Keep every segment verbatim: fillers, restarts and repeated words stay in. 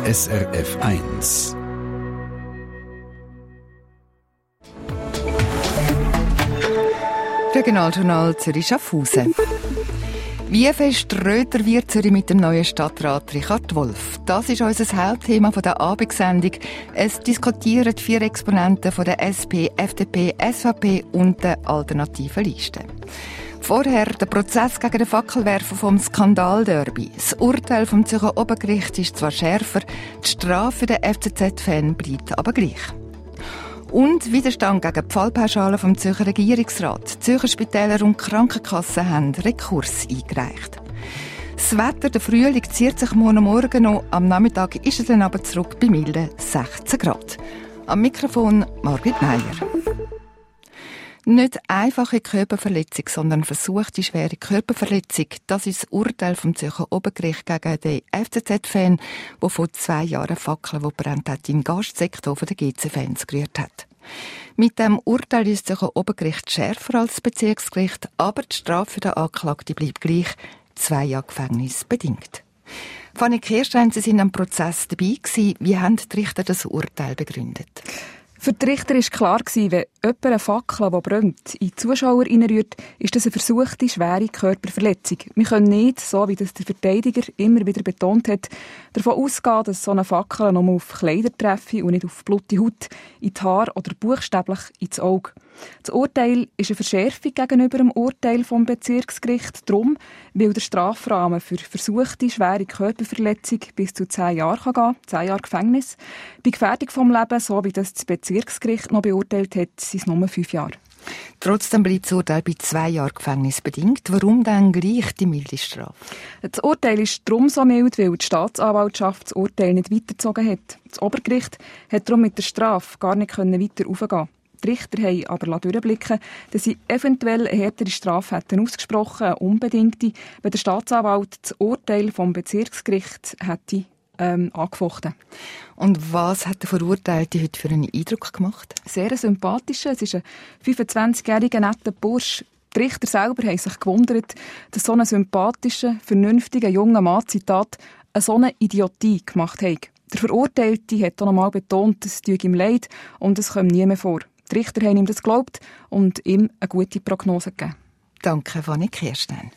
S R F eins. Regionaljournal Zürich-Schaffhausen. Wie fest Röter wird Zürich mit dem neuen Stadtrat Richard Wolf? Das ist unser Hauptthema der Abendsendung. Es diskutieren vier Exponenten von der S P, F D P, S V P und der alternativen Liste. Vorher der Prozess gegen den Fackelwerfer vom Skandal-Derby. Das Urteil vom Zürcher Obergericht ist zwar schärfer, die Strafe für den F C Z-Fan bleibt aber gleich. Und Widerstand gegen die Fallpauschale vom Zürcher Regierungsrat. Die Zürcher Spitäler und Krankenkassen haben Rekurs eingereicht. Das Wetter, der Frühling, zieht sich morgen Morgen noch. Am Nachmittag ist es dann aber zurück bei milden sechzehn Grad. Am Mikrofon Margrit Meier. Nicht einfache Körperverletzung, sondern versuchte schwere Körperverletzung. Das ist das Urteil vom Zürcher Obergericht gegen den F C Z-Fan, der vor zwei Jahren Fackeln, die brennt hat, im Gastsektor der G C-Fans gerührt hat. Mit dem Urteil ist das Zürcher Obergericht schärfer als das Bezirksgericht, aber die Strafe für den Anklagten bleibt gleich, zwei Jahre Gefängnis bedingt. Fanny Kirstein, Sie sind am Prozess dabei gewesen. Wie haben die Richter das Urteil begründet? Für die Richter war klar, wenn jemand eine Fackel, die brennt, in die Zuschauer reinrührt, ist das eine versuchte, schwere Körperverletzung. Wir können nicht, so wie das der Verteidiger immer wieder betont hat, davon ausgehen, dass so eine Fackel nur auf Kleider treffe und nicht auf blutige Haut, in die Haare oder buchstäblich ins Auge. Das Urteil ist eine Verschärfung gegenüber dem Urteil vom Bezirksgericht, darum, weil der Strafrahmen für versuchte, schwere Körperverletzung bis zu zehn Jahre gehen kann, zehn Jahre Gefängnis. Bei Gefährdung vom Leben, so wie das das Bezirksgericht noch beurteilt hat, sind es nur fünf Jahre. Trotzdem bleibt das Urteil bei zwei Jahren Gefängnis bedingt. Warum dann gleich die milde Strafe? Das Urteil ist darum so mild, weil die Staatsanwaltschaft das Urteil nicht weitergezogen hat. Das Obergericht hat darum mit der Strafe gar nicht weiter raufgehen. Die Richter haben aber durchblicken, dass sie eventuell eine härtere Strafe hätten ausgesprochen, eine unbedingte, wenn der Staatsanwalt das Urteil vom Bezirksgericht hätte ähm, angefochten. Und was hat der Verurteilte heute für einen Eindruck gemacht? Sehr sympathischer. Es ist ein fünfundzwanzigjähriger netter Bursch. Die Richter selber haben sich gewundert, dass so ein sympathischer, vernünftiger junger Mann, Zitat, eine so eine Idiotie gemacht hat. Der Verurteilte hat auch noch einmal betont, es tue ihm leid und es komme nie mehr vor. Die Richter haben ihm das geglaubt und ihm eine gute Prognose gegeben. Danke, Fanny Kirstein.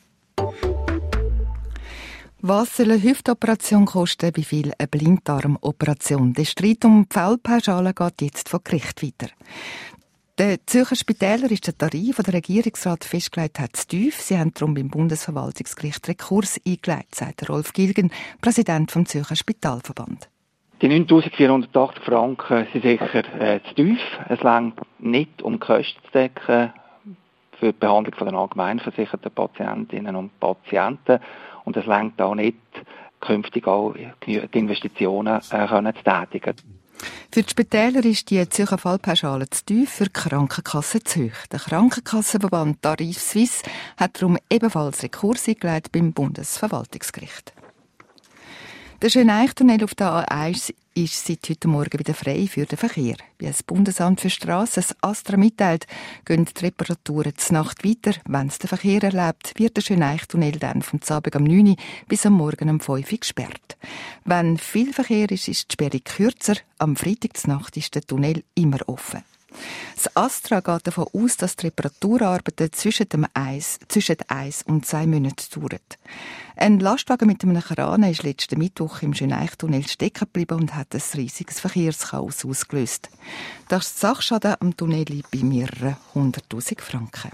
Was soll eine Hüftoperation kosten, wie viel eine Blinddarmoperation? Der Streit um die Fallpauschale geht jetzt vor Gericht weiter. Der Zürcher Spitäler ist der Tarif, den der Regierungsrat festgelegt hat, zu tief. Sie haben darum beim Bundesverwaltungsgericht Rekurs eingelegt, sagt Rolf Gilgen, Präsident vom Zürcher Spitalverband. Die neuntausendvierhundertacht Franken sind sicher äh, zu tief. Es reicht nicht, um die Kosten zu decken für die Behandlung von den allgemein versicherten Patientinnen und Patienten. Und es reicht auch nicht, künftig auch die Investitionen äh, können zu tätigen. Für die Spitäler ist die Zürcher Fallpauschale zu tief, für die Krankenkassen zu hoch. Der Krankenkassenverband Tarif Suisse hat darum ebenfalls Rekurs eingelegt beim Bundesverwaltungsgericht. Der Schöneichtunnel auf der A eins ist seit heute Morgen wieder frei für den Verkehr. Wie das Bundesamt für Strassen, das ASTRA, mitteilt, gehen die Reparaturen zur Nacht weiter. Wenn es den Verkehr erlaubt, wird der Schöneichtunnel dann vom Abend um neun Uhr bis am Morgen um fünf Uhr gesperrt. Wenn viel Verkehr ist, ist die Sperre kürzer. Am Freitag zur Nacht ist der Tunnel immer offen. Das ASTRA geht davon aus, dass die Reparaturarbeiten zwischen dem Eis, zwischen eins und zwei Monaten dauern. Ein Lastwagen mit einem Kran ist letzten Mittwoch im Schöneichtunnel stecken geblieben und hat ein riesiges Verkehrschaos ausgelöst. Das Sachschaden am Tunnel liegt bei mehreren hunderttausend Franken.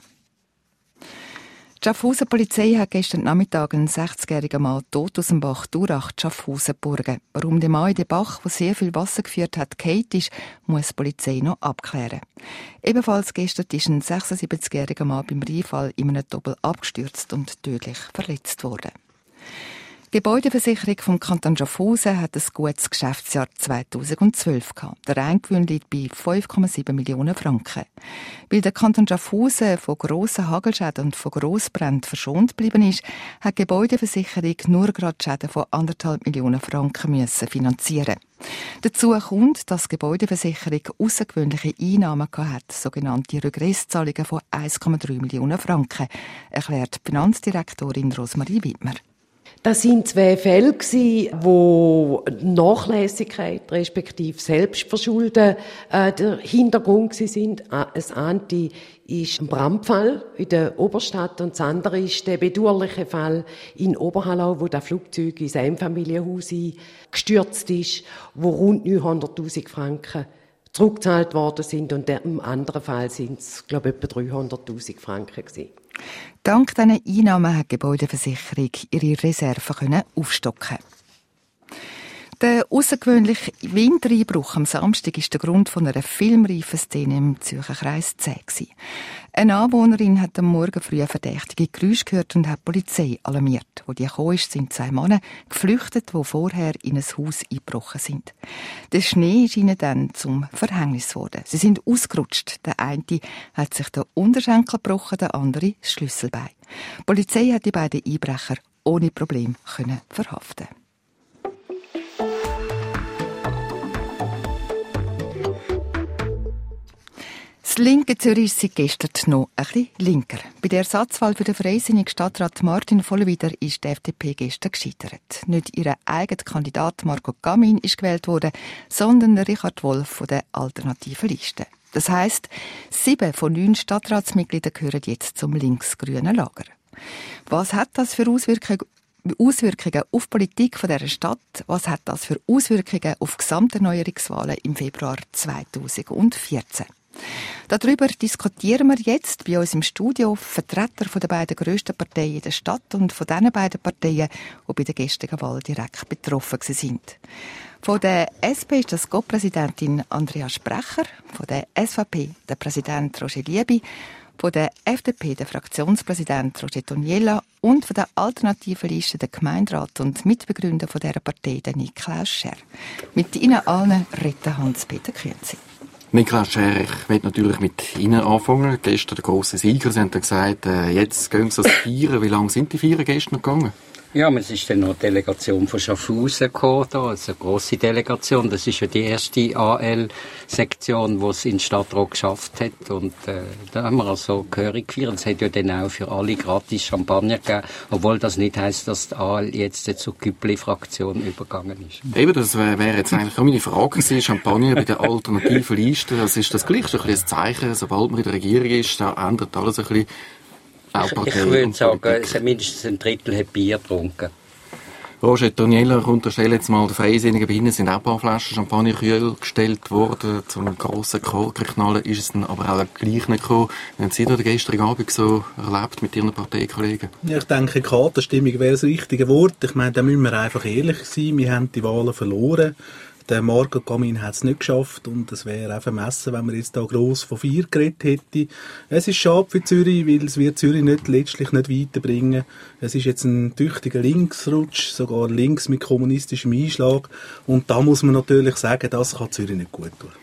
Die Schaffhauser Polizei hat gestern Nachmittag einen sechzigjährigen Mann tot aus dem Bach Durach Schaffhausen geborgen. Warum der Mann in den Bach, der sehr viel Wasser geführt hat, gefallen ist, muss die Polizei noch abklären. Ebenfalls gestern ist ein sechsundsiebzigjähriger Mann beim Rheinfall in einem Doppel abgestürzt und tödlich verletzt worden. Die Gebäudeversicherung vom Kanton Schaffhausen hat ein gutes Geschäftsjahr zweitausendzwölf gehabt. Der Reingewinn liegt bei fünf Komma sieben Millionen Franken. Weil der Kanton Schaffhausen von grossen Hagelschäden und von Grossbränden verschont geblieben ist, hat die Gebäudeversicherung nur gerade Schäden von anderthalb Millionen Franken müssen finanzieren. Dazu kommt, dass die Gebäudeversicherung außergewöhnliche Einnahmen hat, sogenannte Regresszahlungen von eins Komma drei Millionen Franken, erklärt die Finanzdirektorin Rosmarie Wittmer. Das sind zwei Fälle gewesen, wo Nachlässigkeit respektive Selbstverschulden äh, der Hintergrund gewesen sind. Das eine ist ein Brandfall in der Oberstadt und das andere ist der bedauerliche Fall in Oberhallau, wo das Flugzeug ins Einfamilienhaus gestürzt ist, wo rund neunhunderttausend Franken zurückgezahlt worden sind und im anderen Fall sind es, glaube ich, etwa dreihunderttausend Franken gewesen. Dank diesen Einnahmen hat die Gebäudeversicherung ihre Reserven aufstocken. Der außergewöhnliche Wintereinbruch am Samstag ist der Grund von einer filmreifen Szene im Zürcher Kreis zehn. Eine Anwohnerin hat am Morgen früh verdächtige Geräusche gehört und hat die Polizei alarmiert. Wo die gekommen ist, sind zwei Männer geflüchtet, die vorher in ein Haus eingebrochen sind. Der Schnee ist ihnen dann zum Verhängnis geworden. Sie sind ausgerutscht. Der eine hat sich den Unterschenkel gebrochen, der andere das Schlüsselbein. Die Polizei hat die beiden Einbrecher ohne Problem können verhaften. Das linke Zürich ist seit gestern noch ein bisschen linker. Bei der Ersatzwahl für den freisinnigen Stadtrat Martin Vollenwider ist die F D P gestern gescheitert. Nicht ihr eigener Kandidat Marco Gamin ist gewählt worden, sondern Richard Wolf von der alternativen Liste. Das heisst, sieben von neun Stadtratsmitgliedern gehören jetzt zum linksgrünen Lager. Was hat das für Auswirkungen Auswirkungen auf die Politik dieser Stadt? Was hat das für Auswirkungen auf die Gesamterneuerungswahlen im Februar zweitausendvierzehn? Darüber diskutieren wir jetzt bei uns im Studio Vertreter der beiden grössten Parteien in der Stadt und von diesen beiden Parteien, die bei der gestrigen Wahl direkt betroffen sind. Von der S P ist das Co-Präsidentin Andrea Sprecher, von der S V P der Präsident Roger Lieby, von der F D P der Fraktionspräsident Roger Toniela und von der alternativen Liste der Gemeinderat und Mitbegründer von dieser Partei, der Niklaus Scher. Mit Ihnen allen redet Hans-Peter Künzi. Niklaus Scher, ich will natürlich mit Ihnen anfangen. Gestern der grosse Sieger. Sie haben dann gesagt, äh, jetzt gehen Sie das Feiern. Wie lange sind die Feiern gestern gegangen? Ja, es ist dann noch eine Delegation von Schaffhausen gekommen, da, also eine grosse Delegation. Das ist ja die erste A L-Sektion, die es in Stadtrat geschafft hat. Und äh, da haben wir also gehörig gefeiert. Es hat ja dann auch für alle gratis Champagner gegeben, obwohl das nicht heisst, dass die A L jetzt zur Güppli-Fraktion übergegangen ist. Eben, das wäre wär jetzt eigentlich auch meine Frage gewesen. Champagner bei der alternativen Liste, das ist das gleiche, so ein bisschen ein Zeichen, sobald man in der Regierung ist, da ändert alles ein bisschen. Ich, ich würde sagen, mindestens ein Drittel hat Bier getrunken. Roger Toniela, ich unterstelle jetzt mal, die Freisinnigen bei Ihnen sind auch ein paar Flaschen Champagner kühl gestellt worden. Zum grossen Korkenknallen ist es dann aber auch gleich nicht gekommen. Wie haben Sie da den gestrigen Abend so erlebt mit Ihren Parteikollegen? Ja, ich denke, Katerstimmung wäre das richtige Wort. Ich meine, da müssen wir einfach ehrlich sein. Wir haben die Wahlen verloren. Der Marco Gamin hat es nicht geschafft und es wäre auch vermessen, wenn man jetzt da gross von vier geredet hätte. Es ist schade für Zürich, weil es wird Zürich nicht, letztlich nicht weiterbringen. Es ist jetzt ein tüchtiger Linksrutsch, sogar links mit kommunistischem Einschlag. Und da muss man natürlich sagen, das kann Zürich nicht gut tun.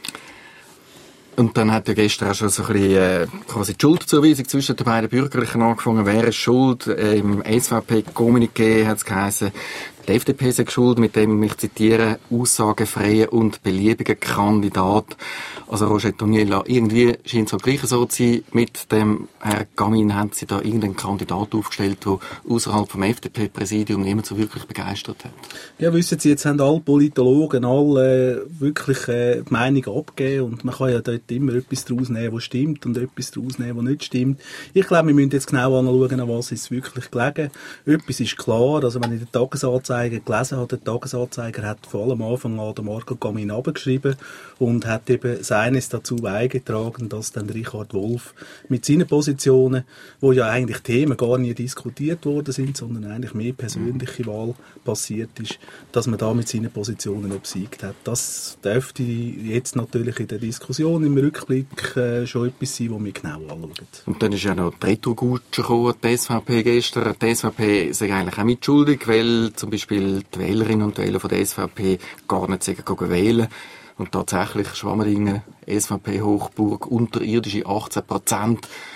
Und dann hat ja gestern auch schon so ein bisschen äh, quasi die Schuldzuweisung zwischen den beiden Bürgerlichen angefangen. Wer ist schuld? Äh, Im S V P-Kommuniqué hat es geheißen, die F D P sei schuld, mit dem, ich zitiere, aussagefreien und beliebigen Kandidat. Also Roger Toniela, irgendwie scheint es halt gleich so zu sein, mit dem Herrn Gamin haben Sie da irgendeinen Kandidat aufgestellt, der außerhalb vom F D P-Präsidium niemand so wirklich begeistert hat. Ja, wissen Sie, jetzt haben alle Politologen alle äh, wirklich äh, die Meinung abgegeben und man kann ja dort immer etwas daraus nehmen, was stimmt und etwas daraus nehmen, was nicht stimmt. Ich glaube, wir müssen jetzt genau anschauen, an was ist wirklich gelegen. Etwas ist klar, also wenn ich den Tagesanzeiger gelesen habe, der Tagesanzeiger hat vor allem am Anfang an den Marco Gamin abgeschrieben und hat eben seines dazu beigetragen, dass dann Richard Wolf mit seinen Positionen, wo ja eigentlich Themen gar nie diskutiert worden sind, sondern eigentlich mehr persönliche Wahl passiert ist, dass man da mit seinen Positionen obsiegt hat. Das dürfte jetzt natürlich in der Diskussion im Rückblick äh, schon etwas sein, was wir genau anschauen. Und dann ist ja noch die Retro-Gutsche gekommen, die S V P gestern. Die S V P ist eigentlich auch mitschuldig, weil zum Beispiel die Wählerinnen und Wähler von der S V P gar nicht sagen, gehen wählen. Und tatsächlich Schwammerdingen, S V P Hochburg, unterirdische achtzehn Prozent.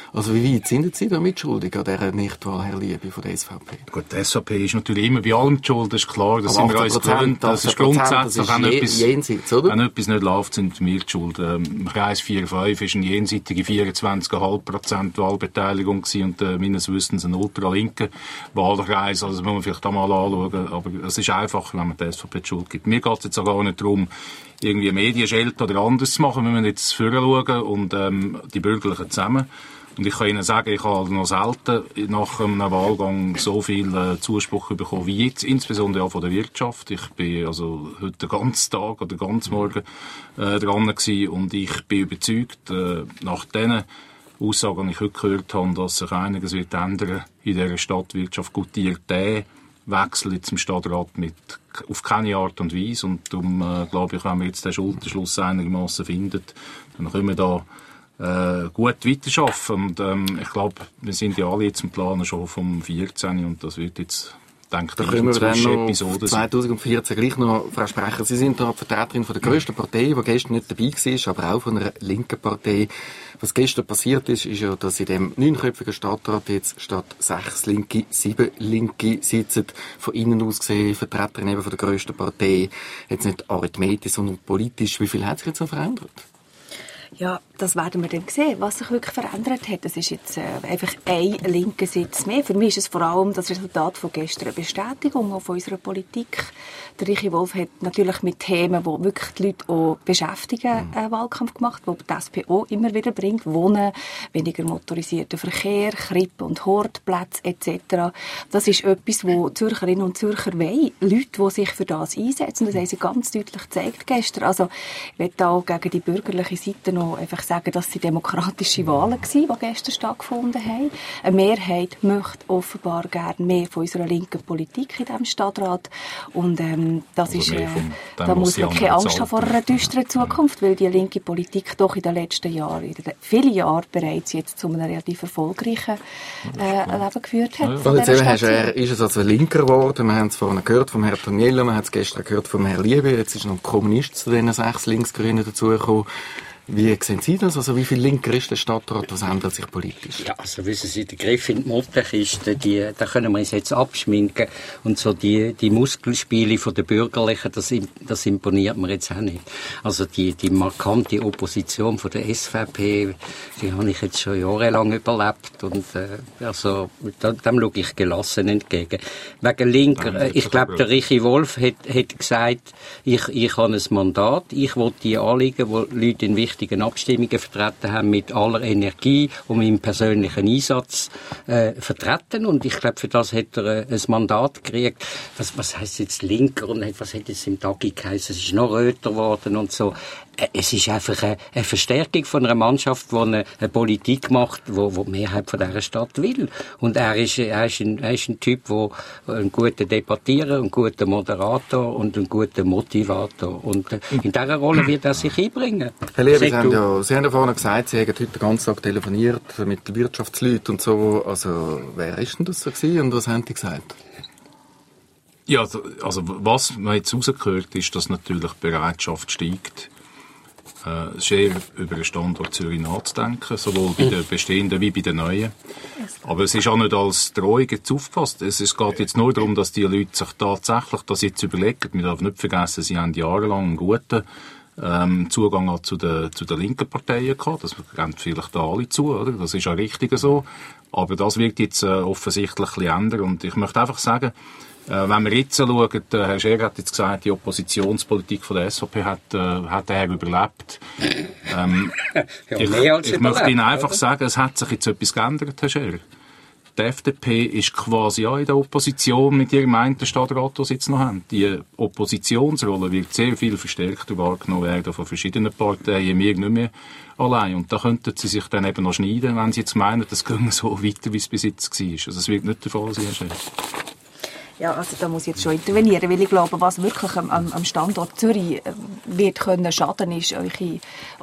Also wie weit sind Sie da mitschuldig an dieser Nichtwahl, Herr Liebe, von der S V P? Gut, die S V P ist natürlich immer bei allem schuld, das ist klar, das sind wir uns gewöhnt. Das ist grundsätzlich, wenn, je, etwas, jenseits, oder? wenn etwas nicht läuft, sind wir die Schuld. Im Kreis vier fünf war eine jenseitige vierundzwanzig Komma fünf Prozent Wahlbeteiligung und äh, meines Wissens ein ultralinker Wahlkreis. Also das muss man vielleicht auch mal anschauen. Aber es ist einfach, wenn man der S V P die Schuld gibt. Mir geht es jetzt auch gar nicht darum, irgendwie Medienschelte oder anderes zu machen. Wir müssen jetzt vorschauen und ähm, die Bürgerlichen zusammen. Und ich kann Ihnen sagen, ich habe noch selten nach einem Wahlgang so viel äh, Zuspruch bekommen wie jetzt, insbesondere auch von der Wirtschaft. Ich bin also heute den ganzen Tag oder den ganzen Morgen äh, dran gewesen und ich bin überzeugt, äh, nach diesen Aussagen, die ich heute gehört habe, dass sich einiges wird ändern in dieser Stadtwirtschaft. Gutiert der Wechsel jetzt im Stadtrat mit, auf keine Art und Weise. Und darum äh, glaube ich, wenn wir jetzt den Schulterschluss einigermaßen finden, dann können wir da äh, gut weiterarbeiten. Und ähm, ich glaube, wir sind ja alle jetzt im Plan schon vom vierzehn und das wird jetzt, denke da ich, können wir dann noch Episode zwanzig vierzehn gleich noch, Frau Sprecher, Sie sind da Vertreterin von der grössten Partei, die gestern nicht dabei war, aber auch von einer linken Partei. Was gestern passiert ist, ist ja, dass in dem neunköpfigen Stadtrat jetzt statt sechs Linke, sieben Linke sitzen. Von innen aus gesehen, Vertreterin eben von der grössten Partei. Jetzt nicht arithmetisch, sondern politisch. Wie viel hat sich jetzt noch verändert? Ja, das werden wir dann sehen, was sich wirklich verändert hat. Das ist jetzt äh, einfach ein linker Sitz mehr. Für mich ist es vor allem das Resultat von gestern eine Bestätigung auch von unserer Politik. Der Richie Wolf hat natürlich mit Themen, die wirklich die Leute auch beschäftigen, einen Wahlkampf gemacht, die die S P O immer wieder bringt. Wohnen, weniger motorisierter Verkehr, Krippen- und Hortplätze et cetera. Das ist etwas, wo Zürcherinnen und Zürcher wollen. Leute, die sich für das einsetzen. Das haben sie ganz deutlich gezeigt gestern. Also, ich will da auch gegen die bürgerliche Seite noch einfach sagen, dass sie demokratische Wahlen waren, die gestern stattgefunden haben. Eine Mehrheit möchte offenbar gerne mehr von unserer linken Politik in diesem Stadtrat. Und ähm, das also ist, äh, da muss man keine Angst haben vor einer düsteren Zukunft, weil die linke Politik doch in den letzten Jahren, in den vielen Jahren bereits jetzt zu einem relativ erfolgreichen äh, Leben geführt hat. Und jetzt eben hast, er, ist es also linker geworden. Wir haben es vorhin gehört vom Herrn Toniello, wir haben es gestern gehört vom Herrn Liebe. Jetzt ist noch ein Kommunist zu diesen sechs Linksgrünen dazugekommen. Wie sehen Sie das? Also wie viel linker ist der Stadtrat? Was ändert sich politisch? Ja, also wissen Sie, der Griff in die Mottenkiste, die, da können wir uns jetzt abschminken. Und so die, die Muskelspiele von den Bürgerlichen, das, das imponiert mir jetzt auch nicht. Also die, die markante Opposition von der S V P, die habe ich jetzt schon jahrelang überlebt. Und äh, also da, dem schaue ich gelassen entgegen. Wegen linker, äh, ich glaube, der Richie Wolf hat, hat gesagt, ich, ich habe ein Mandat, ich will die Anliegen, die Leute in wichtigen Abstimmungen vertreten haben, mit aller Energie und mit dem persönlichen Einsatz äh, vertreten. Und ich glaube, für das hat er äh, ein Mandat gekriegt. Was, was heisst jetzt linker und was hat jetzt im Tagi geheißen? Es ist noch röter geworden und so. Äh, es ist einfach eine, eine Verstärkung von einer Mannschaft, die eine, eine Politik macht, wo, wo die Mehrheit von dieser Stadt will. Und er ist, er ist, ein, er ist ein Typ, der ein guter Debattierer, ein guter Moderator und ein guter Motivator. Und äh, in dieser Rolle wird er sich einbringen. Herr Liebe, Sie haben, ja, Sie haben ja vorhin gesagt, Sie haben heute den ganzen Tag telefoniert mit Wirtschaftsleuten und so. Also, wer ist denn das so gewesen und was haben die gesagt? Ja, also was man jetzt rausgehört, ist, dass natürlich die Bereitschaft steigt, äh, sehr über den Standort Zürich nachzudenken, sowohl bei den bestehenden wie bei den neuen. Aber es ist auch nicht als Drohung jetzt aufgefasst. Es, es geht jetzt nur darum, dass die Leute sich tatsächlich das jetzt überlegen. Man darf nicht vergessen, sie haben jahrelang einen guten ähm, Zugang auch zu den, zu den linken Parteien gehabt. Das geben vielleicht da alle zu, oder? Das ist auch richtig so. Aber das wird jetzt äh, offensichtlich ein bisschen ändern. Und ich möchte einfach sagen, Äh, wenn wir jetzt schauen, äh, Herr Scher hat jetzt gesagt, die Oppositionspolitik von der S V P hat, äh, hat er überlebt. Ähm, ja, ich ich, ich möchte Ihnen einfach oder? sagen, es hat sich jetzt etwas geändert, Herr Scher. Die F D P ist quasi auch in der Opposition mit ihrem einen Stadtrat, den sie jetzt noch haben. Die Oppositionsrolle wird sehr viel verstärkter wahrgenommen werden von verschiedenen Parteien, wir nicht mehr allein. Und da könnten sie sich dann eben noch schneiden, wenn sie jetzt meinen, das ginge so weiter, wie es bis jetzt war. Also es wird nicht der Fall sein, Herr Scher. Ja, also da muss ich jetzt schon intervenieren, weil ich glaube, was wirklich am, am Standort Zürich wird können schaden, ist eure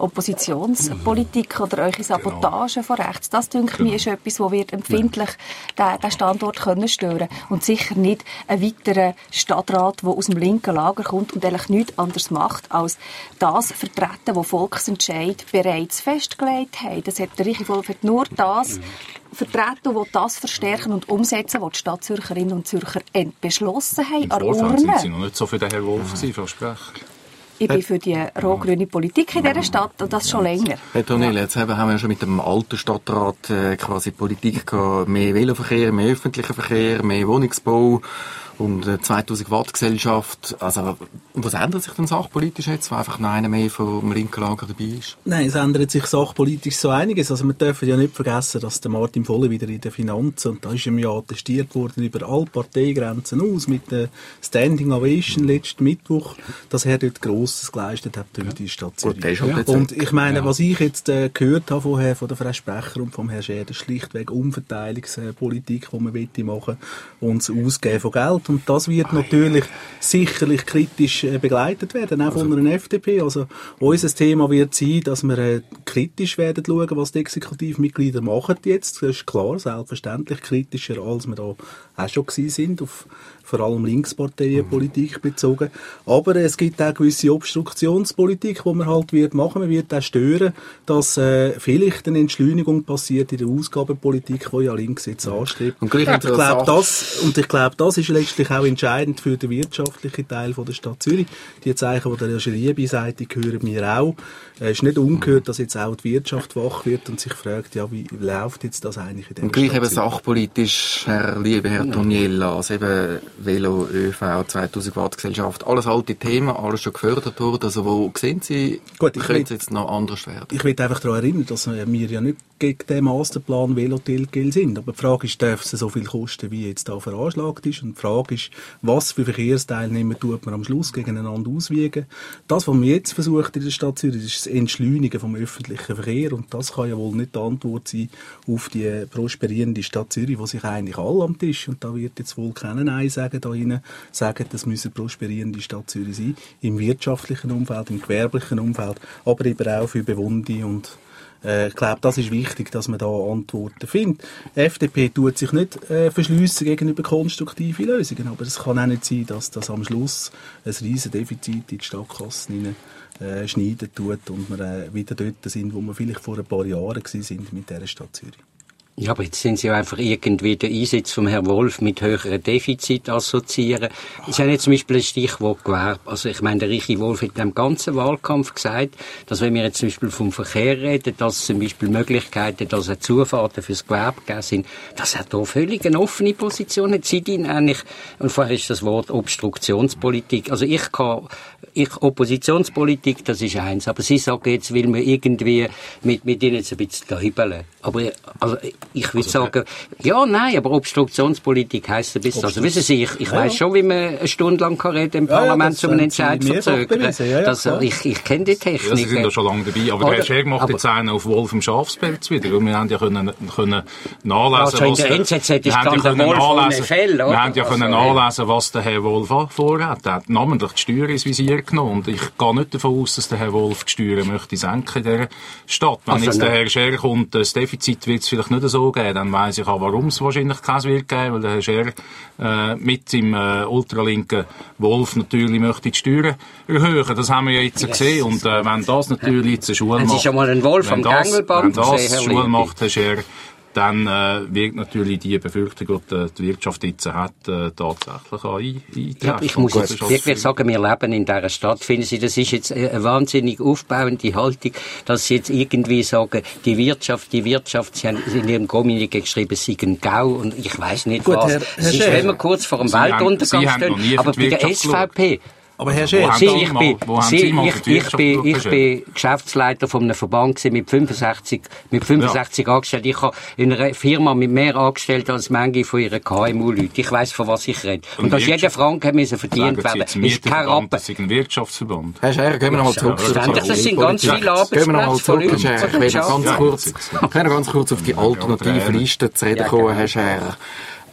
Oppositionspolitik oder eure Sabotage genau. von rechts. Das, denke genau. mir, ist etwas, das wird empfindlich ja. den, den Standort können stören. Und sicher nicht ein weiterer Stadtrat, der aus dem linken Lager kommt und eigentlich nichts anderes macht, als das vertreten, was Volksentscheid bereits festgelegt haben. Das hat der Richie Wolf hat nur das vertreten, will das verstärken und umsetzen, was die Stadtzürcherinnen und Zürcher beschlossen haben. Im Vorfeld sind Sie noch nicht so für den Herrn Wolf gewesen, Frau Sprecher. Ich bin für die rot-grüne Politik in dieser Stadt und das schon länger. Herr Tonelli, jetzt haben wir schon mit dem alten Stadtrat äh, quasi Politik gehabt, mehr Veloverkehr, mehr öffentlicher Verkehr, mehr Wohnungsbau und äh, zweitausend Watt Gesellschaft. Also, was ändert sich denn sachpolitisch jetzt, weil einfach noch einer mehr vom linken Lager dabei ist? Nein, es ändert sich sachpolitisch so einiges. Also wir dürfen ja nicht vergessen, dass der Martin Volle wieder in den Finanzen, und da ist ihm ja attestiert worden, über alle Parteigrenzen aus, mit der Standing Ovation letzten Mittwoch, dass er dort Grosses geleistet hat durch die Stadt Zürich. Gut, ja. Und ich meine, ja. was ich jetzt äh, gehört habe vorher von der Frau Sprecher und vom Herrn Scher, das ist schlichtweg Umverteilungspolitik, die man machen will, und das Ausgeben von Geld. Und das wird natürlich sicherlich kritisch äh, begleitet werden, auch von einer F D P. Also unser Thema wird sein, dass wir äh, kritisch werden schauen, was die Exekutivmitglieder machen jetzt. Das ist klar, selbstverständlich kritischer, als wir da auch schon gewesen sind, auf vor allem Linksparteienpolitik bezogen. Aber es gibt auch gewisse Obstruktionspolitik, die man halt wird machen. Man wird auch stören, dass äh, vielleicht eine Entschleunigung passiert in der Ausgabenpolitik, die ja links jetzt anstrebt. Und ich glaube, das, und ich glaube, das ist letztlich auch entscheidend für den wirtschaftlichen Teil von der Stadt Zürich. Die Zeichen, die der Herr Schriebe sagt, hören wir auch. Es ist nicht ungehört, dass jetzt auch die Wirtschaft wach wird und sich fragt, ja, wie läuft jetzt das eigentlich in der Stadt? Und gleich eben sachpolitisch, Herr Liebe, Herr Toniella, also eben Velo, ÖV, zweitausend Watt Gesellschaft, alles alte Themen, alles schon gefördert worden. Also wo sehen Sie, könnte es jetzt noch anders werden? Ich will einfach daran erinnern, dass wir ja nicht gegen den Masterplan Velo-Tilgel sind. Aber die Frage ist, darf es so viel kosten, wie jetzt da veranschlagt ist? Und die Frage ist, was für Verkehrsteilnehmer tut man am Schluss gegeneinander auswiegen? Das, was man jetzt versucht in der Stadt Zürich, ist das Entschleunigen vom öffentlichen Verkehr. Und das kann ja wohl nicht die Antwort sein auf die prosperierende Stadt Zürich, wo sich eigentlich alle am Tisch, und da wird jetzt wohl keiner Nein sagen, da hinein, sagen, das müsse prosperierende Stadt Zürich sein, im wirtschaftlichen Umfeld, im gewerblichen Umfeld, aber eben auch für Bewohnende. Und äh, ich glaube, das ist wichtig, dass man da Antworten findet. Die F D P tut sich nicht äh, verschliessen gegenüber konstruktive Lösungen, aber es kann auch nicht sein, dass das am Schluss ein riesen Defizit in die Stadtkassen hinein äh, schneiden tut und wir äh, wieder dort sind, wo wir vielleicht vor ein paar Jahren gewesen sind mit dieser Stadt Zürich. Ja, aber jetzt sind Sie ja einfach irgendwie den Einsatz vom Herrn Wolf mit höheren Defizit assoziieren. Ich habe jetzt zum Beispiel ein Stichwort Gewerbe. Also ich meine, der Richie Wolf hat in dem ganzen Wahlkampf gesagt, dass wenn wir jetzt zum Beispiel vom Verkehr reden, dass zum Beispiel Möglichkeiten, dass er Zufahrten fürs Gewerbe gegeben sind, dass er da völlig eine offene Position hat. Seit ihn eigentlich, und vorher ist das Wort Obstruktionspolitik. Also ich kann, ich, Oppositionspolitik, das ist eins. Aber Sie sagen jetzt, will man irgendwie mit, mit ihnen jetzt ein bisschen hübeln. Aber, also, ich würde also, sagen, ja, nein, aber Obstruktionspolitik heisst ein bisschen. Also wissen Sie, ich, ich ja, weiss schon, wie man eine Stunde lang kann reden im ja, Parlament ja, zum einen Entscheid verzögern. Ja, ja, das, ich, ich kenne die Technik. Ja, Sie sind da schon lange dabei. Aber der Herr Scher macht aber, jetzt einen auf Wolf im Schafspelz wieder. Und wir haben ja können, können nachlesen, also was der, N Z Z ist dann der Wolf ohne Fell, Wir haben ja also, können nachlesen, was der Herr Wolf vorhat. Er hat namentlich die Steuern ins Visier genommen. Und ich gehe nicht davon aus, dass der Herr Wolf die Steuern möchte senken in dieser Stadt. Wenn also jetzt der Herr Scher kommt, das Defizit wird es vielleicht nicht so geben, dann weiss ich auch, warum es wahrscheinlich keins wird geben, weil der Herr Scher äh, mit seinem äh, ultralinken Wolf natürlich möchte die Steuern erhöhen. Das haben wir ja jetzt yes. gesehen. Und äh, wenn das natürlich jetzt eine Schule macht... Haben Sie schon mal einen Wolf am Gängelband gesehen, Wenn das eine Schule macht, Herr Scher, dann äh, wird natürlich die Befürchtung, die die Wirtschaft jetzt hat, äh, tatsächlich auch eintreffen. Ja, ich muss jetzt wirklich sagen, wir leben in dieser Stadt. Finden Sie, das ist jetzt eine wahnsinnig aufbauende Haltung, dass Sie jetzt irgendwie sagen, die Wirtschaft, die Wirtschaft, Sie haben in Ihrem Kommuniqué geschrieben, es sei ein Gau und ich weiss nicht Gut, was. Herr, Herr es ist, wenn wir kurz vor dem Weltuntergang stehen, aber bei der S V P... Aber Herr Scher, Sie, ich, bin, Sie, ich, ich, bin, ich bin Geschäftsleiter von einem Verband mit fünfundsechzig, mit fünfundsechzig ja. Angestellten. Ich habe in einer Firma mit mehr Angestellten als manche von ihren K M U-Leuten. Ich weiss, von was ich rede. Und, und dass jeder Franken müssen verdient werden, ist kein Rappen. Das ist ein Wirtschaftsverband. Herr Scher, gehen wir nochmal zurück. Das sind ganz viele Arbeitsplätze von Leuten. Ich will ganz kurz, ganz kurz auf die Alternativliste zu reden kommen, Herr Scher.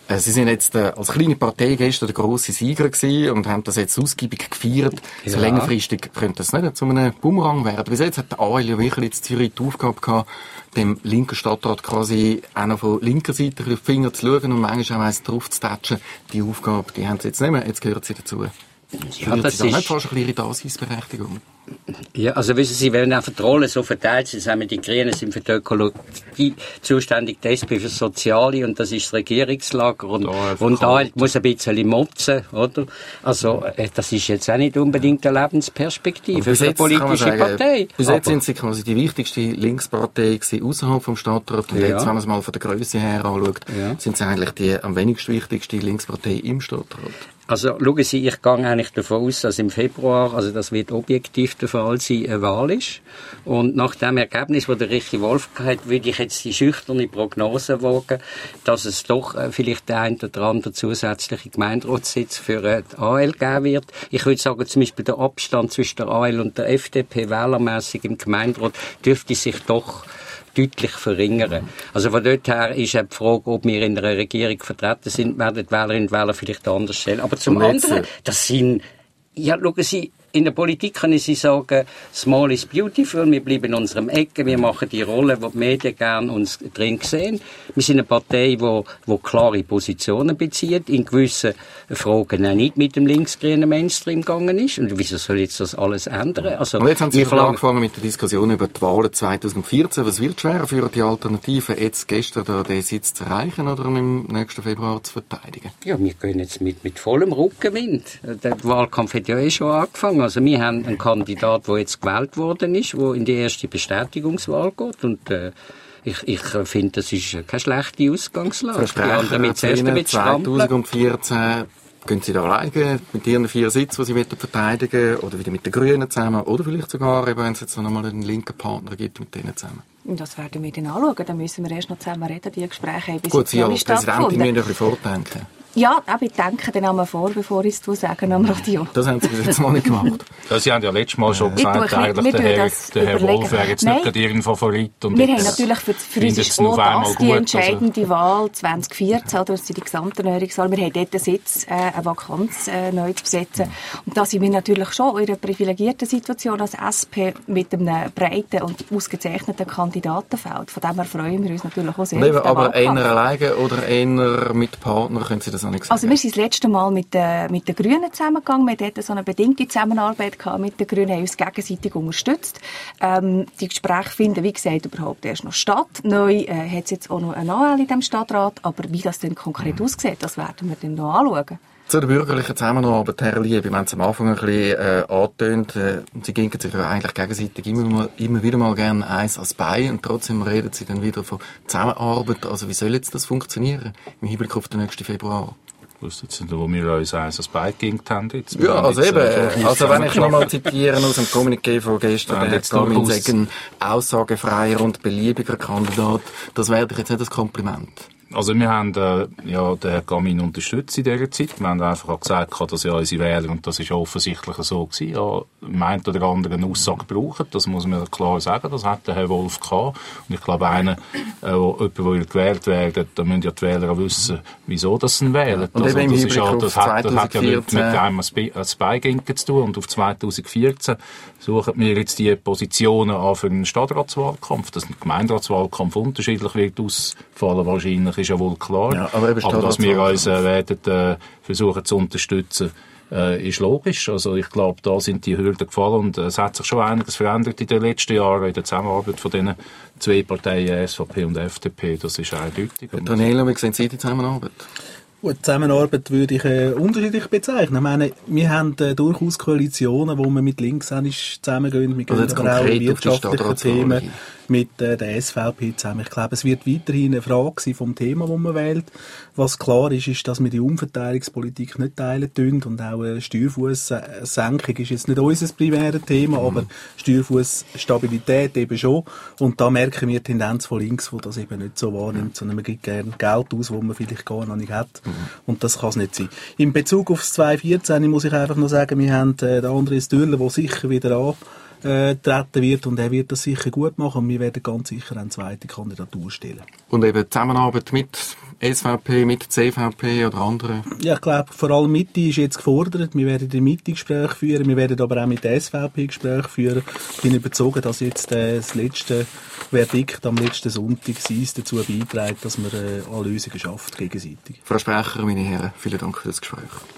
Sie sind jetzt äh, als kleine Partei gestern der grosse Sieger gewesen und haben das jetzt ausgiebig gefeiert. Ja. So längerfristig könnte das nicht zu einem Bumerang werden. Bis jetzt hat der A L ja wirklich in Zürich die Aufgabe gehabt, dem linken Stadtrat quasi auch noch von linker Seite auf die Finger zu schauen und manchmal auch eins drauf zu tätschen. Die Aufgabe, die haben sie jetzt nicht mehr, jetzt gehört sie dazu. Ja, das ist nicht fast eine kleine Daseinsberechtigung. Ja, also wissen Sie, wenn einfach die Rollen so verteilt sind, sagen wir, die Grünen sind für die Ökologie zuständig, die S P für das Soziale und das ist das Regierungslager und, da und da muss ein bisschen motzen, oder? Also, das ist jetzt auch nicht unbedingt eine Lebensperspektive für eine politische sagen, Partei. Bis jetzt sind sie quasi die wichtigste Linkspartei außerhalb vom Stadtrat und ja. jetzt, wenn man es mal von der Größe her anschaut, ja. sind sie eigentlich die am wenigsten wichtigste Linkspartei im Stadtrat. Also, schauen Sie, ich gehe eigentlich davon aus, dass im Februar, also das wird objektiv der Fall sein, eine Wahl ist. Und nach dem Ergebnis, das der Richie Wolf hat, würde ich jetzt die schüchterne Prognose wagen, dass es doch äh, vielleicht der ein oder andere zusätzliche Gemeinderatssitz für äh, die A L geben wird. Ich würde sagen, zum Beispiel der Abstand zwischen der A L und der F D P wählermässig im Gemeinderat dürfte sich doch deutlich verringern. Also von dort her ist die Frage, ob wir in einer Regierung vertreten sind, werden die Wählerinnen und Wähler vielleicht anders stellen. Aber zum anderen, das sind, ja, schauen Sie, in der Politik können Sie sagen, small is beautiful, wir bleiben in unserem Ecke, wir machen die Rolle, die die Medien gerne uns drin sehen. Wir sind eine Partei, die, die klare Positionen bezieht, in gewissen Fragen auch nicht mit dem linksgrünen Mainstream gegangen ist. Und wieso soll jetzt das alles ändern? Also, und jetzt haben Sie schon angefangen mit der Diskussion über die Wahlen zwanzig vierzehn. Was wird schwerer für die Alternativen, jetzt gestern da den Sitz zu erreichen oder im nächsten Februar zu verteidigen? Ja, wir gehen jetzt mit, mit vollem Rückenwind. Der Wahlkampf hat ja eh schon angefangen. Also wir haben einen Kandidat, der jetzt gewählt worden ist, der in die erste Bestätigungswahl geht und äh, ich, ich finde, das ist keine schlechte Ausgangslage. Versprechen Sie zwanzig vierzehn gehen Sie da alleine mit Ihren vier Sitzen, die Sie verteidigen oder wieder mit den Grünen zusammen oder vielleicht sogar, wenn es jetzt noch mal einen linken Partner gibt, mit denen zusammen? Das werden wir dann anschauen. Dann müssen wir erst noch zusammen reden, die Gespräche haben bis Gut, Sie als Präsidentin müssen ein bisschen vordenken. Ja, aber ich denke dann einmal vor, bevor ich es sage am Radio. Das haben Sie bis jetzt noch nicht gemacht. Das haben ja letztes Mal schon gesagt, eigentlich der Herr, der Herr Wolf wäre jetzt Nein. nicht gerade Ihren Favorit. Und wir haben natürlich für, für uns ist auch das die entscheidende also. Wahl zwanzig vierzehn, oder das sind die Gesamterneuerungswahl. Wir haben dort einen Sitz, äh, eine Vakanz äh, neu zu besetzen. Und da sind wir natürlich schon in einer privilegierten Situation als S P mit einem breiten und ausgezeichneten Kandidatenfeld. Von dem her freuen wir uns natürlich auch sehr. Eben, aber einer alleine oder einer mit Partner, können Sie das auch nicht sagen? Also wir sind das letzte Mal mit, äh, mit den Grünen zusammengegangen. Wir hatten so eine bedingte Zusammenarbeit gehabt mit den Grünen, haben uns gegenseitig unterstützt. Ähm, die Gespräche finden, wie gesagt, überhaupt erst noch statt. Neu äh, hat es jetzt auch noch eine A L in diesem Stadtrat, aber wie das dann konkret mhm. aussieht, das werden wir dann noch anschauen. Zu der bürgerlichen Zusammenarbeit, Herr Lieb, wir haben es am Anfang ein bisschen äh, angetönt, äh, Sie gingen sich ja eigentlich gegenseitig immer, mal, immer wieder mal gerne eins als Bein und trotzdem reden Sie dann wieder von Zusammenarbeit. Also wie soll jetzt das funktionieren im Hinblick auf den nächsten Februar? Das ist jetzt, wo wir uns eins als Bein gegeben haben. Jetzt. Ja, also eben, äh, also wenn ich noch mal zitiere aus dem Kommuniqué von gestern, der Armin sagen, aussagefreier und beliebiger Kandidat, das wäre doch jetzt nicht das Kompliment. Also wir haben äh, ja, den Herrn Gamin unterstützt in dieser Zeit. Wir haben einfach auch gesagt, dass ja unsere Wähler, und das ist offensichtlich so gewesen, ja, meint oder andere eine Aussage brauchen. Das muss man klar sagen. Das hat der Herr Wolf gehabt. Und ich glaube, einer, äh, wo, jemand, der gewählt wird, da müssen ja die Wähler auch wissen, wieso das ihn wählen. Und also, das, ist ja, das, hat, das hat ja nicht mit einem Spy-Ginken zu tun. Und auf zwanzig vierzehn suchen wir jetzt die Positionen an für einen Stadtratswahlkampf. Dass ein Gemeinderatswahlkampf unterschiedlich wird ausfallen wahrscheinlich, ist ja wohl klar. Ja, aber, aber dass wir uns äh, werden, äh, versuchen zu unterstützen, äh, ist logisch. Also ich glaube, da sind die Hürden gefallen und äh, es hat sich schon einiges verändert in den letzten Jahren in der Zusammenarbeit von diesen zwei Parteien, S V P und F D P. Das ist eindeutig. Daniela, wie sehen Sie die Zusammenarbeit? Gut, Zusammenarbeit würde ich äh, unterschiedlich bezeichnen. Ich meine, wir haben äh, durchaus Koalitionen, wo wir mit links zusammengehen, mit also auch wirtschaftlichen Themen, mit äh, der S V P zusammen. Ich glaube, es wird weiterhin eine Frage sein vom Thema, das man wählt. Was klar ist, ist, dass wir die Umverteilungspolitik nicht teilen tun und auch eine Steuerfusssenkung ist jetzt nicht unser primäres Thema, mhm. aber Steuerfussstabilität eben schon. Und da merken wir die Tendenz von links, die das eben nicht so wahrnimmt, sondern man gibt gerne Geld aus, das man vielleicht gar noch nicht hat. Mhm. Und das kann es nicht sein. In Bezug auf das zwanzig vierzehn muss ich einfach noch sagen, wir haben äh, den Andres Dürrler, der sicher wieder an äh, treten wird und er wird das sicher gut machen und wir werden ganz sicher eine zweite Kandidatur stellen. Und eben Zusammenarbeit mit S V P, mit C V P oder anderen? Ja, ich glaube, vor allem Mitte ist jetzt gefordert. Wir werden die Mitte Gespräche führen, wir werden aber auch mit der S V P Gespräche führen. Ich bin überzeugt, dass jetzt äh, das letzte Verdikt am letzten Sonntag dazu beiträgt, dass man äh, eine Lösung schafft gegenseitig. Frau Sprecher, meine Herren, vielen Dank für das Gespräch.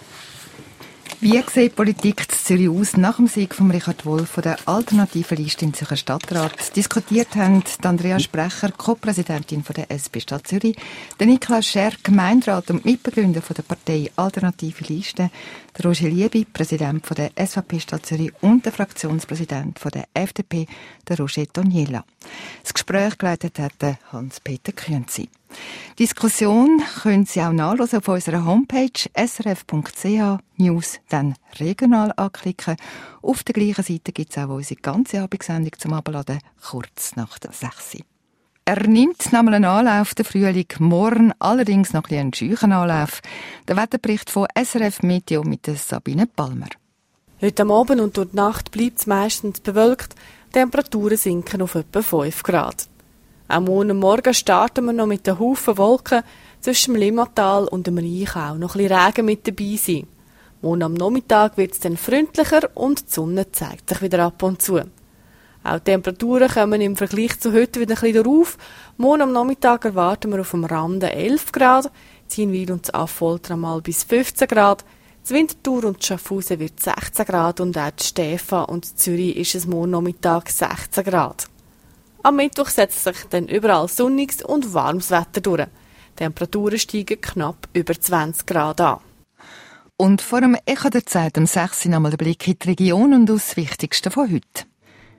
Wie sieht die Politik in Zürich aus nach dem Sieg von Richard Wolf von der alternativen Liste im Zürcher Stadtrat? Diskutiert haben Andrea Sprecher, Co-Präsidentin von der S P Stadt Zürich, der Niklas Scher, Gemeinderat und Mitbegründer von der Partei Alternative Liste, der Roger Lieby, Präsident von der S V P Stadt Zürich und der Fraktionspräsident von der F D P, der Roger Toniela. Das Gespräch geleitet hat Hans-Peter Künzi. Diskussion können Sie auch nachlesen auf unserer Homepage s r f punkt c h, News, dann regional anklicken. Auf der gleichen Seite gibt es auch unsere ganze Abendsendung zum Abladen, kurz nach der sechs. Er nimmt nochmal einen Anlauf, der Frühling, morgen allerdings noch ein scheuchen Anlauf. Der Wetterbericht von S R F Meteo mit der Sabine Palmer. Heute am Abend und durch die Nacht bleibt es meistens bewölkt, die Temperaturen sinken auf etwa fünf Grad. Am Morgen starten wir noch mit einem Haufen Wolken, zwischen dem Limmatal und dem Reich auch noch ein bisschen Regen mit dabei sein. Morgen am Nachmittag wird es dann freundlicher und die Sonne zeigt sich wieder ab und zu. Auch die Temperaturen kommen im Vergleich zu heute wieder ein bisschen darauf. Morgen am Nachmittag erwarten wir auf dem Rande elf Grad, Zienwil und Affolter mal bis fünfzehn Grad, Winterthur und Schaffhausen wird sechzehn Grad und auch Stäfa und Zürich ist es morgen Nachmittag sechzehn Grad. Am Mittwoch setzt sich dann überall sonniges und warmes Wetter durch. Die Temperaturen steigen knapp über zwanzig Grad an. Und vor dem Echo der Zeit um sechs Uhr nochmal der Blick in die Region und aus das Wichtigste von heute.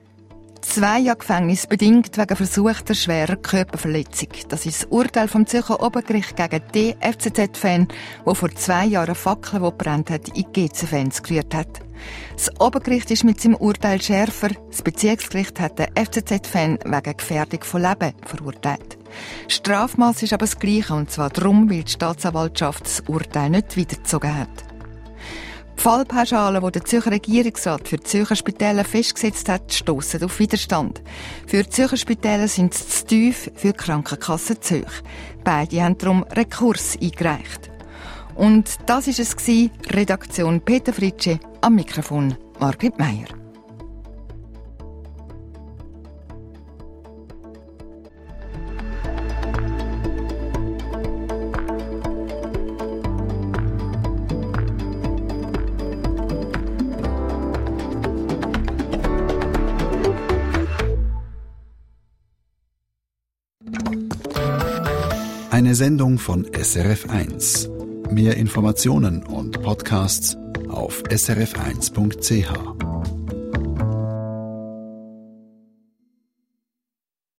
Zwei Jahre Gefängnis bedingt wegen versuchter schwerer Körperverletzung. Das ist das Urteil vom Zürcher Obergericht gegen den F C Z-Fan, der vor zwei Jahren Fackeln, die gebrannt hat, in G C-Fans gerührt hat. Das Obergericht ist mit seinem Urteil schärfer. Das Bezirksgericht hat den F C Z-Fan wegen Gefährdung von Leben verurteilt. Das Strafmaß ist aber das Gleiche, und zwar darum, weil die Staatsanwaltschaft das Urteil nicht weitergezogen hat. Die Fallpauschalen, die der Zürcher Regierungsrat für die Zürcher Spitäler festgesetzt hat, stossen auf Widerstand. Für die Zürcher Spitäler sind sie zu tief, für die Krankenkassen zu hoch. Beide haben darum Rekurs eingereicht. Und das war es, Redaktion Peter Fritsche, am Mikrofon Margrit Meier. Eine Sendung von S R F eins. Mehr Informationen und Podcasts auf s r f eins punkt c h.